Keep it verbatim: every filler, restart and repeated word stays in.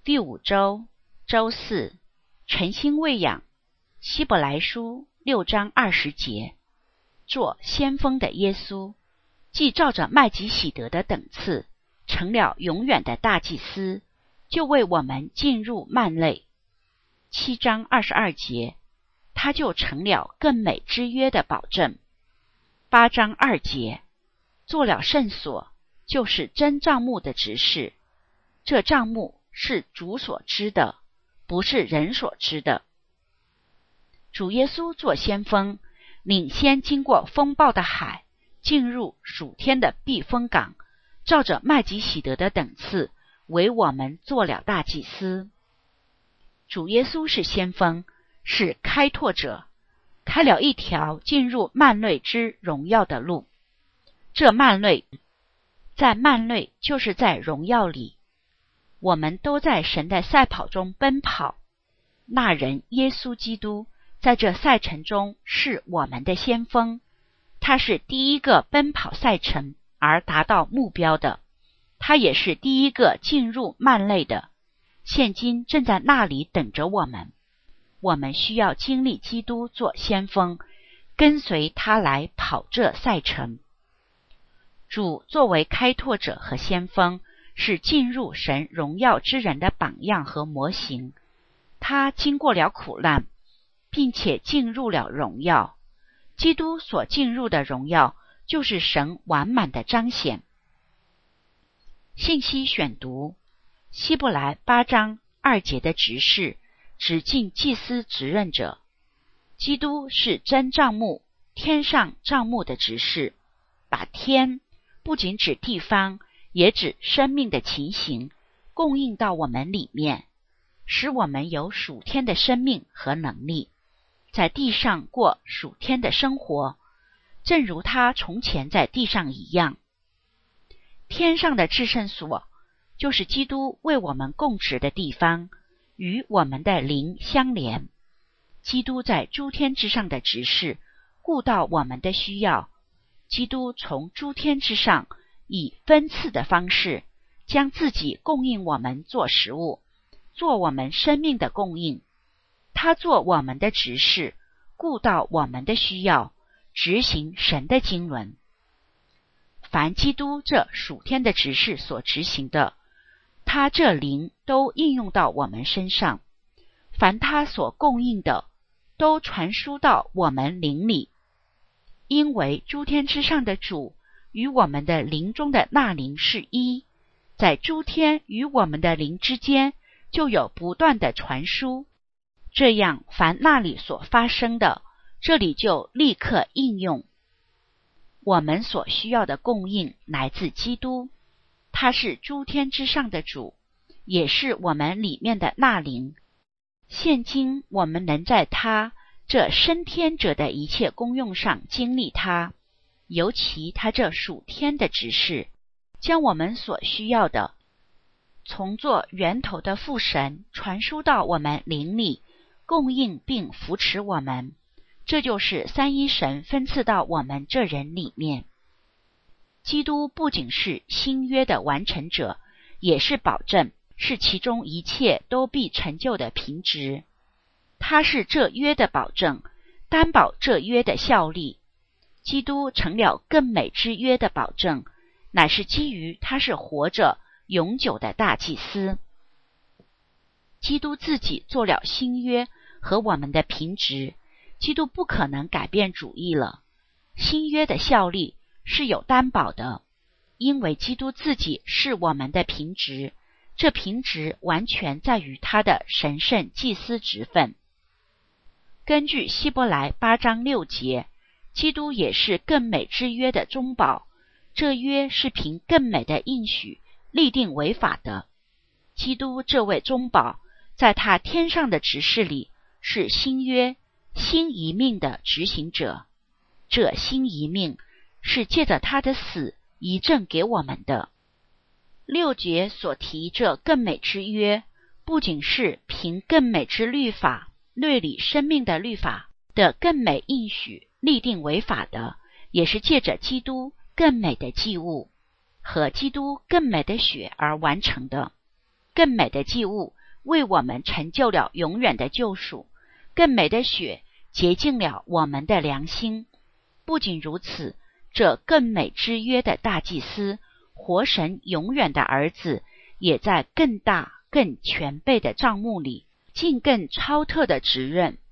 第五周周四，晨星喂养，希伯来书六章二十节。做先锋的耶稣，既照着麦基洗德的等次，成了永远的大祭司，就为我们进入幔内。七章二十二节，他就成了更美之约的保证。八章二节，做了圣所，就是真帐幕的执事。这帐幕是主所知的，不是人所知的。主耶稣做先锋，领先经过风暴的海，进入属天的避风港，照着麦基洗德的等次，为我们做了大祭司。主耶稣是先锋，是开拓者，开了一条进入幔内之荣耀的路。这幔内，在幔内就是在荣耀里。我们都在神的赛跑中奔跑，那人耶稣基督在这赛程中是我们的先锋，他是第一个奔跑赛程而达到目标的，他也是第一个进入幔内的，现今正在那里等着我们。我们需要经历基督做先锋，跟随他来跑这赛程。主作为开拓者和先锋，是进入神荣耀之人的榜样和模型。他经过了苦难，并且进入了荣耀。基督所进入的荣耀，就是神完满的彰显。信息选读：希伯来八章二节的执事，指尽祭司职任者。基督是真帐幕，天上帐幕的执事，把天不仅指地方，也指生命的情形，供应到我们里面，使我们有属天的生命和能力，在地上过属天的生活，正如他从前在地上一样。天上的至圣所，就是基督为我们供职的地方，与我们的灵相连。基督在诸天之上的执事，顾到我们的需要。基督从诸天之上，以分赐的方式，将自己供应我们做食物，做我们生命的供应。他做我们的执事，顾到我们的需要，执行神的经纶。凡基督这属天的执事所执行的，他这灵都应用到我们身上。凡他所供应的，都传输到我们灵里。因为诸天之上的主与我们的灵中的那灵是一，在诸天与我们的灵之间就有不断的传输，这样凡那里所发生的，这里就立刻应用。我们所需要的供应来自基督，他是诸天之上的主，也是我们里面的那灵。现今我们能在他这升天者的一切功用上经历他，尤其他这属天的执事，将我们所需要的，从做源头的父神传输到我们灵里，供应并扶持我们。这就是三一神分赐到我们这人里面。基督不仅是新约的完成者，也是保证，是其中一切都必成就的凭据。他是这约的保证，担保这约的效力。基督成了更美之约的保证，乃是基于他是活着永久的大祭司。基督自己做了新约和我们的凭据，基督不可能改变主意了。新约的效力是有担保的，因为基督自己是我们的凭据，这凭据完全在于他的神圣祭司职分。根据希伯来八章六节，基督也是更美之约的中保，这约是凭更美的应许立定为法的。基督这位中保，在他天上的执事里，是新约新遗命的执行者。这新遗命是借着他的死遗赠给我们的。六节所提这更美之约，不仅是凭更美之律法律里生命的律法的更美应许立定为法的，也是借着基督更美的祭物和基督更美的血而完成的。更美的祭物为我们成就了永远的救赎，更美的血洁净了我们的良心。不仅如此，这更美之约的大祭司，活神永远的儿子，也在更大更全备的帐幕里尽更超特的职任。